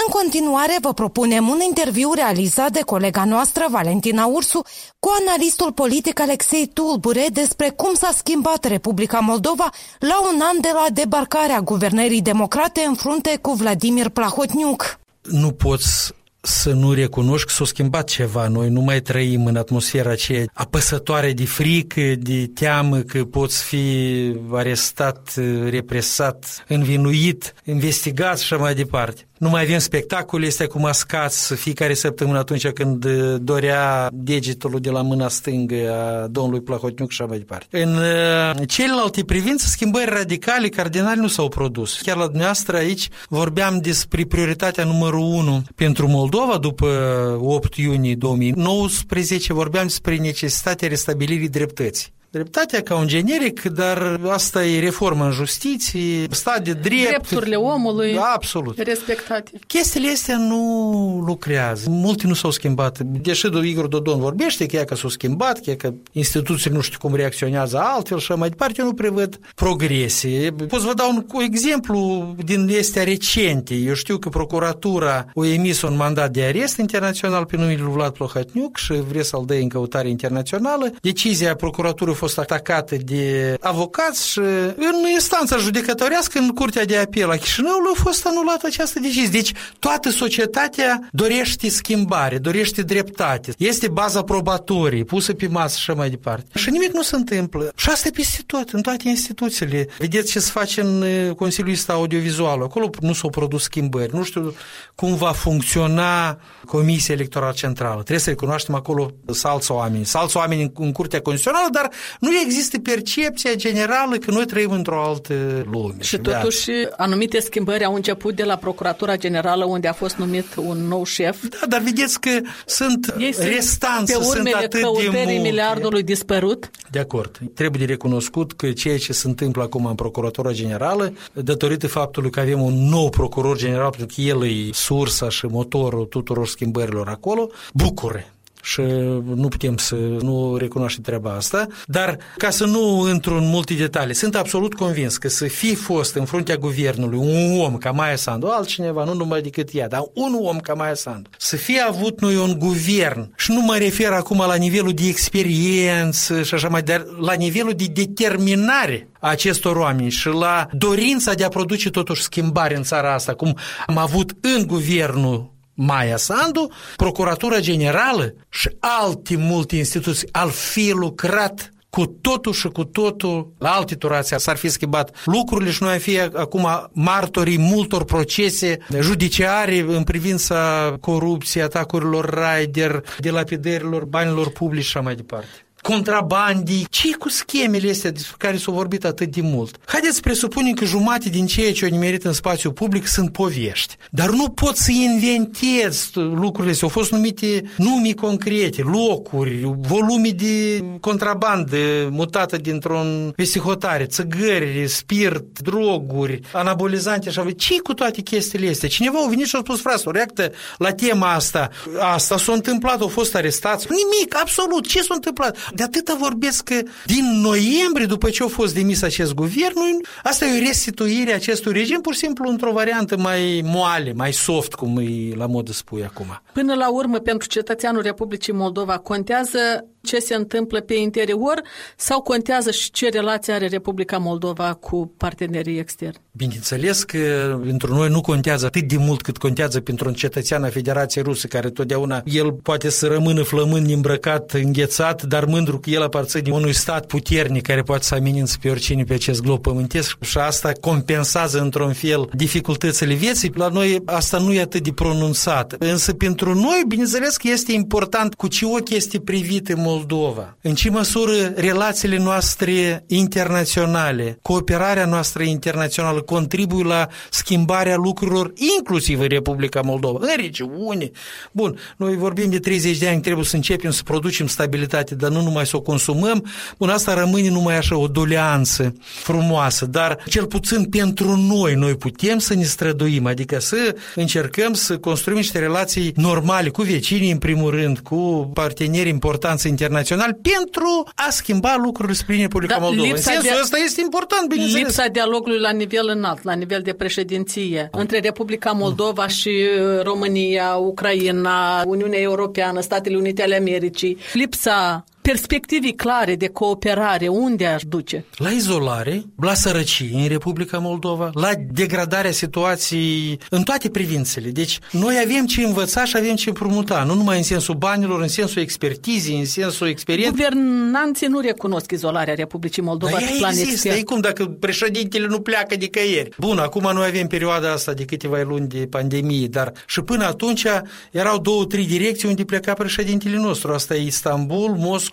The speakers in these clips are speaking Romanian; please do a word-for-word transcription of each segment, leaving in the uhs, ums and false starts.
În continuare vă propunem un interviu realizat de colega noastră, Valentina Ursu, cu analistul politic Alexei Tulbure despre cum s-a schimbat Republica Moldova la un an de la debarcarea guvernării democrate în frunte cu Vladimir Plahotniuc. Nu poți să nu recunoști că s-a schimbat ceva. Noi nu mai trăim în atmosfera aceea apăsătoare de frică, de teamă că poți fi arestat, represat, învinuit, investigat și așa mai departe. Nu mai avem spectacole astea cu mascați fiecare săptămână atunci când dorea degetul de la mâna stângă a domnului Plahotniuc și așa mai departe. În celelalte privințe, schimbări radicale, cardinale nu s-au produs. Chiar la dumneavoastră aici vorbeam despre prioritatea numărul unu pentru Moldova după opt iunie două mii nouăsprezece, vorbeam despre necesitatea restabilirii dreptății. Dreptatea ca un generic, dar asta e reforma în justiție, stat de drept. Drepturile omului absolut respectate. Chestiile astea nu lucrează. Multe nu s-au schimbat. Deși Igor Dodon vorbește că ea că s-au schimbat, că, că instituțiile nu știu cum reacționează altfel și mai departe, eu nu prevăd progrese. Pot să vă dau un exemplu din astea recente. Eu știu că procuratura a emis un mandat de arest internațional pe numele lui Vlad Plahotniuc și vrea să-l dea în căutare internațională. Decizia procuraturii a fost atacată de avocați și în instanța judecătorească, în Curtea de Apel a Chișinăului, a fost anulată această decizie. Deci toată societatea dorește schimbare, dorește dreptate. Este baza probatorie, pusă pe masă și așa mai departe. Și nimic nu se întâmplă. Și asta e peste tot, în toate instituțiile. Vedeți ce se face în Consiliul Audiovizual. Acolo nu s-au produs schimbări. Nu știu cum va funcționa Comisia Electorală Centrală. Trebuie să recunoaștem acolo salți oameni. Salți oameni în Curtea Constituțională, dar nu există percepția generală că noi trăim într-o altă lume. Și totuși anumite schimbări au început de la Procuratura Generală, unde a fost numit un nou șef. Da, dar vedeți că sunt restanțe, pe sunt atât de multe. Miliardului dispărut. De acord. Trebuie de recunoscut că ceea ce se întâmplă acum în Procuratura Generală, datorită faptului că avem un nou procuror general, pentru că el e sursa și motorul tuturor schimbărilor acolo, bucură. Și nu putem să nu recunoaștem treaba asta, dar ca să nu intru în multe detalii, sunt absolut convins că să fi fost în fruntea guvernului un om ca Maia Sandu, altcineva, nu numai decât ea, dar un om ca Maia Sandu, să fie avut noi un guvern, și nu mă refer acum la nivelul de experiență și așa mai, dar la nivelul de determinare a acestor oameni și la dorința de a produce totuși schimbare în țara asta, cum am avut în guvernul Maia Sandu, Procuratura Generală și alte multe instituții ar fi lucrat cu totul și cu totul la alte turații, s-ar fi schimbat lucrurile și noi am fi acum martorii multor procese judiciare în privința corupției, atacurilor raider, dilapidărilor banilor publici și așa mai departe. Contrabandii, ce cu schemele astea despre care s-a vorbit atât de mult? Haideți să presupunem că jumate din ceea ce au nimerit în spațiu public sunt povești, dar nu pot să inventez lucrurile astea. Au fost numite nume concrete, locuri, volume de contrabandă mutată dintr-un vesihotare, țigări, spirit, droguri, anabolizante și așa. Ce cu toate chestiile astea? Cineva a venit și a spus, frate, o reactă la tema asta. Asta s-a întâmplat, au fost arestați. Nimic, absolut, ce s-a întâmplat? De atâta vorbesc că din noiembrie, după ce a fost demis acest guvern, asta e o restituire a acestui regim, pur și simplu într-o variantă mai moale, mai soft, cum e la modă spui acum. Până la urmă, pentru cetățeanul Republicii Moldova, contează ce se întâmplă pe interior sau contează și ce relație are Republica Moldova cu partenerii externi? Bineînțeles că pentru noi nu contează atât de mult cât contează pentru un cetățean a Federației Ruse, care totdeauna el poate să rămână flămând, îmbrăcat, înghețat, dar mândru că el aparține unui stat puternic care poate să amenințe pe oricine pe acest glob pământesc și asta compensează într-un fel dificultățile vieții. La noi asta nu e atât de pronunțat. Însă pentru noi, bineînțeles că este important cu ce ochi este privită Moldova. În ce măsură relațiile noastre internaționale, cooperarea noastră internațională contribuie la schimbarea lucrurilor, inclusiv în Republica Moldova, în regiune. Bun, noi vorbim de treizeci de ani, trebuie să începem să producem stabilitate, dar nu numai să o consumăm. Bun, asta rămâne numai așa o doleanță frumoasă, dar cel puțin pentru noi, noi putem să ne străduim, adică să încercăm să construim niște relații normale cu vecinii, în primul rând, cu parteneri importanți internaționali internațional pentru a schimba lucrurile spre Republica da, Moldova. În sensul de, ăsta este important, bineînțeles. Lipsa dialogului la nivel înalt, la nivel de președinție, între Republica Moldova și România, Ucraina, Uniunea Europeană, Statele Unite ale Americii, lipsa perspectivii clare de cooperare, unde aș duce? La izolare, la sărăcie în Republica Moldova, la degradarea situației în toate privințele. Deci noi avem ce învăța și avem ce împrumuta, nu numai în sensul banilor, în sensul expertizii, în sensul experienței. Guvernanții nu recunosc izolarea Republicii Moldova pe plan există, extern. e cum dacă președintele nu pleacă nicăieri. Bun, acum noi avem perioada asta de câteva luni de pandemie, dar și până atunci erau două, trei direcții unde pleca președintele nostru. Asta e Istanbul, Moscova,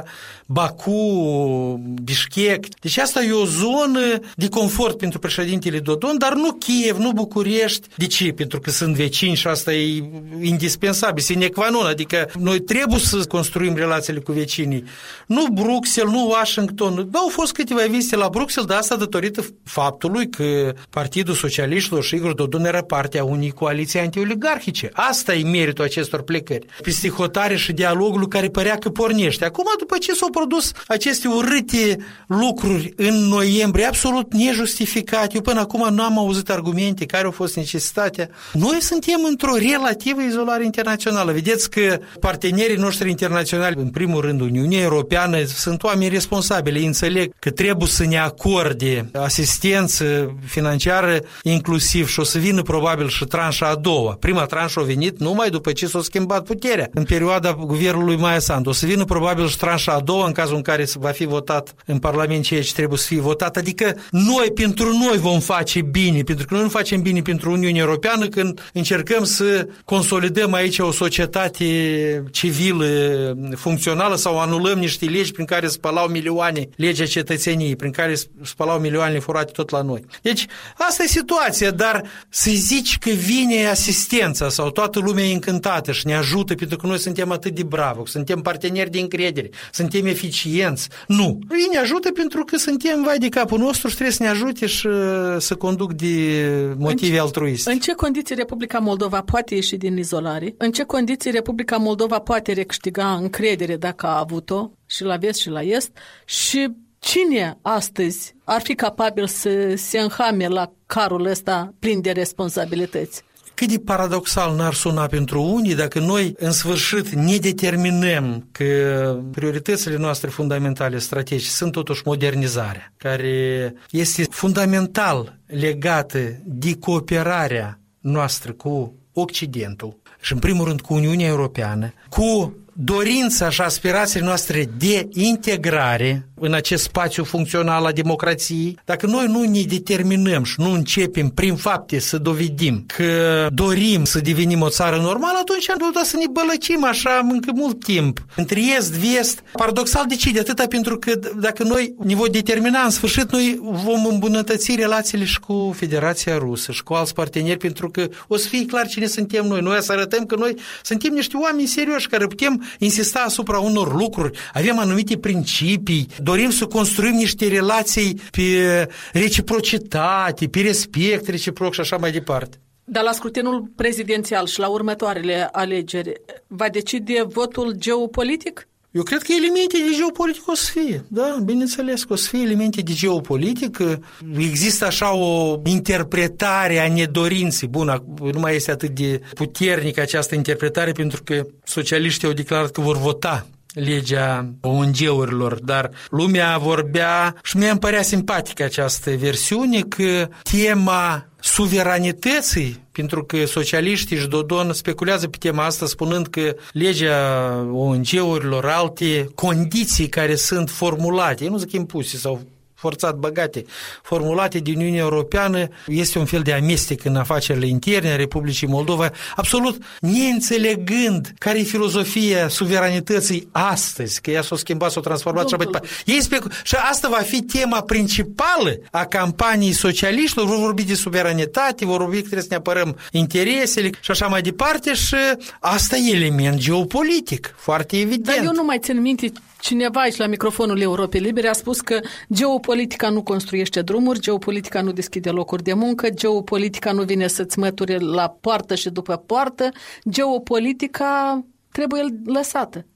Baku, Bishkek. Deci asta e o zonă de confort pentru președintele Dodon, dar nu Kiev, nu București. De ce? Pentru că sunt vecini și asta e indispensabil, sine qua non, adică noi trebuie să construim relațiile cu vecinii. Nu Bruxelles, nu Washington. Da, au fost câteva vizite la Bruxelles, dar asta datorită faptului că Partidul Socialiștilor și Igor Dodon era partea unei coaliții antioligarhice. Asta e meritul acestor plecări. Peste hotare și dialogul care părea că pornește. Acum, după ce s-au produs aceste urâte lucruri în noiembrie, absolut nejustificate, eu până acum nu am auzit argumente care au fost necesitatea. Noi suntem într-o relativă izolare internațională. Vedeți că partenerii noștri internaționali, în primul rând Uniunea Europeană, sunt oameni responsabili. Ei înțeleg că trebuie să ne acorde asistență financiară inclusiv și o să vină probabil și tranșa a doua. Prima tranșă a venit numai după ce s-a schimbat puterea în perioada guvernului Maia Sandu. O să vină probabil și tranșa a doua în cazul în care va fi votat în Parlament ceea ce trebuie să fie votat. Adică noi, pentru noi vom face bine, pentru că noi nu facem bine pentru Uniunea Europeană când încercăm să consolidăm aici o societate civilă funcțională sau anulăm niște legi prin care spălau milioane, legea cetățeniei, prin care spălau milioane furate tot la noi. Deci, asta e situația, dar să zici că vine asistența sau toată lumea e încântată și ne ajută pentru că noi suntem atât de bravi, suntem parteneri de încredere, suntem eficienți. Nu. Ei ne ajută pentru că suntem vai de capul nostru și trebuie să ne ajute și să conduc de motive în altruiste. În ce condiții Republica Moldova poate ieși din izolare? În ce condiții Republica Moldova poate recâștiga încredere dacă a avut-o și la vest și la est? Și cine astăzi ar fi capabil să se înhame la carul ăsta plin de responsabilități? Cât de paradoxal n-ar suna pentru unii dacă noi în sfârșit ne determinăm că prioritățile noastre fundamentale strategice sunt totuși modernizarea, care este fundamental legată de cooperarea noastră cu Occidentul și în primul rând cu Uniunea Europeană, cu dorința și aspirațiile noastre de integrare în acest spațiu funcțional al democrației, dacă noi nu ne determinăm și nu începem prin fapte să dovedim că dorim să devenim o țară normală, atunci am putea să ne bălăcim așa încă mult timp. Între est, vest, paradoxal de ce? De atâta pentru că dacă noi ne vom determina, în sfârșit noi vom îmbunătăți relațiile și cu Federația Rusă și cu alți parteneri, pentru că o să fie clar cine suntem noi. Noi să arătăm că noi suntem niște oameni serioși care putem insista asupra unor lucruri, avem anumite principii, dorim să construim niște relații pe reciprocitate, pe respect reciproc și așa mai departe. Dar la scrutinul prezidențial și la următoarele alegeri va decide votul geopolitic? Eu cred că elemente de geopolitică o să fie, da, bineînțeles că o să fie elemente de geopolitică. Există așa o interpretare a nedorinței. Bun, nu mai este atât de puternică această interpretare pentru că socialiștii au declarat că vor vota legea O N G-urilor, dar lumea vorbea și mi-a părea simpatică această versiune că tema suveranității, pentru că socialiștii și Dodon speculează pe tema asta spunând că legea O N G-urilor, alte condiții care sunt formulate, eu nu zic impuse sau forțat băgate, formulate de Uniunea Europeană, este un fel de amestec în afacerile interne a Republicii Moldova, absolut neînțelegând care e filozofia suveranității astăzi, că ea s-a schimbat, s-a transformat și mai departe. Și asta va fi tema principală a campaniei socialiștilor, vor vorbi de suveranitate, vor vorbi că trebuie să ne apărăm interesele și așa mai departe și asta e element geopolitic, foarte evident. Dar eu nu mai țin minte. Cineva aici la microfonul Europei Libere a spus că geopolitica nu construiește drumuri, geopolitica nu deschide locuri de muncă, geopolitica nu vine să-ți măture la poartă și după poartă, geopolitica trebuie lăsată.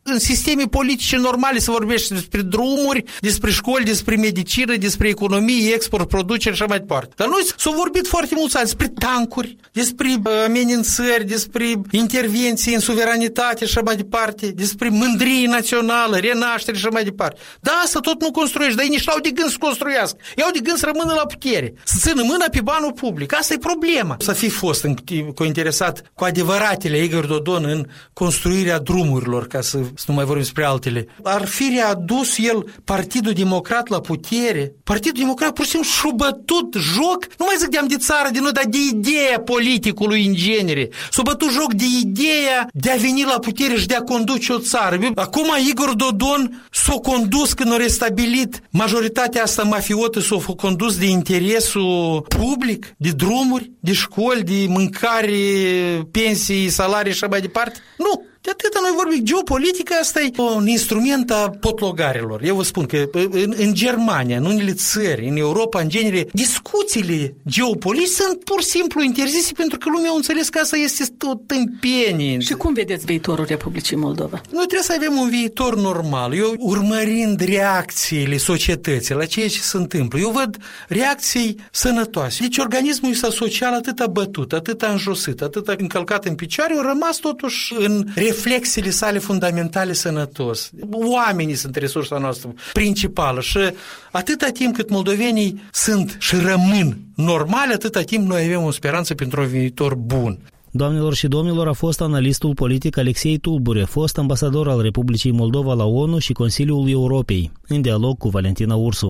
în sisteme politice normale se vorbește despre drumuri, despre școli, despre medicină, despre economie, export, producere și așa mai departe. Dar noi s-au vorbit foarte mulți ani despre tancuri, despre amenințări, despre intervenții în suveranitate și așa mai departe, despre mândrie națională, renaștere și așa mai departe. Da, asta tot nu construiești, dar ei nici n-au de gând să construiască. Ei au de gând să rămână la putere, să țină mâna pe banul public. Asta e problema. Să fi fost interesat cu adevăratele Igor Dodon în construirea drumurilor, ca să, să nu mai vorbim despre altele. Ar fi readus el Partidul Democrat la putere. Partidul Democrat pur și simplu și-a bătut joc, nu mai zic de-am de țară de noi, dar de ideea politicului în genere. S-a bătut joc de ideea de a veni la putere și de a conduce o țară. Acum Igor Dodon s-a condus când a restabilit majoritatea asta mafiotă, s-a condus de interesul public, de drumuri, de școli, de mâncare, pensii, salarii și așa mai departe. Nu! De atâta noi vorbim. Geopolitica asta e un instrument a potlogarilor. Eu vă spun că în, în Germania, în unele țări, în Europa, în genere, discuțiile geopolitice sunt pur și simplu interzise pentru că lumea a înțeles că asta este tot tâmpenie. Și cum vedeți viitorul Republicii Moldova? Noi trebuie să avem un viitor normal. Eu, urmărind reacțiile societății la ceea ce se întâmplă, eu văd reacții sănătoase. Deci organismul ăsta social atât bătut, atât înjosit, atât încălcat în picioare, au rămas totuși în reflexiile sale fundamentale sănătos. Oamenii sunt resursa noastră principală și atâta timp cât moldovenii sunt și rămân normali, atâta timp noi avem o speranță pentru un viitor bun. Doamnelor și domnilor, a fost analistul politic Alexei Tulbure, fost ambasador al Republicii Moldova la ONU și Consiliul Europei, în dialog cu Valentina Ursu.